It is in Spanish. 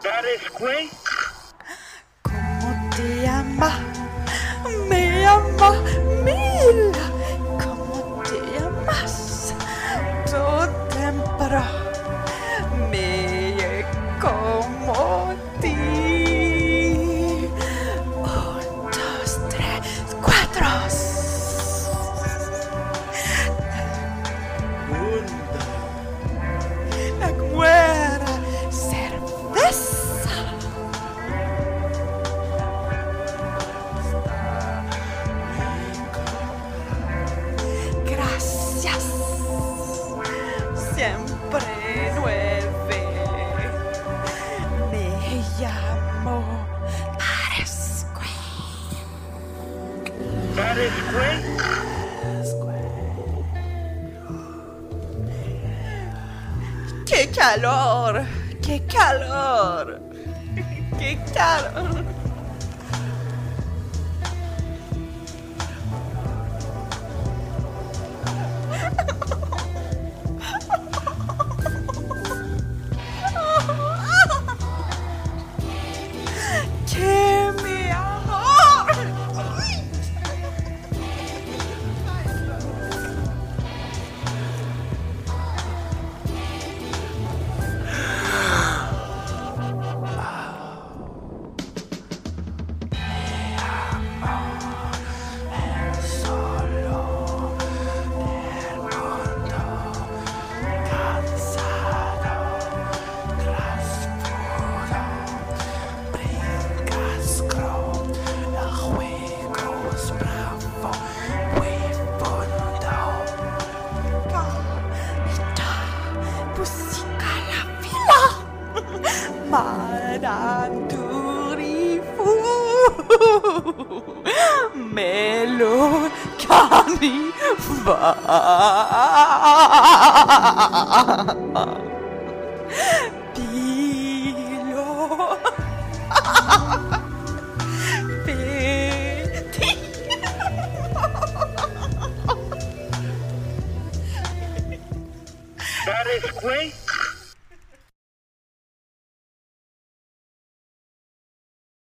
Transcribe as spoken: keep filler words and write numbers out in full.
That is great. ¿Cómo te llamas? Me llamo Mila. ¿Cómo te llamas? Tu tempero me como ti. Un, dos, tres, cuatro. La guerra, cerveza. Gracias. Siempre nueve. Me llamo Aresque. That is great. ¡Qué calor! ¡Qué calor! ¡Qué calor! ¡Qué mi amor! Madame Durifu Melo Carnival Pilo Petit That is great.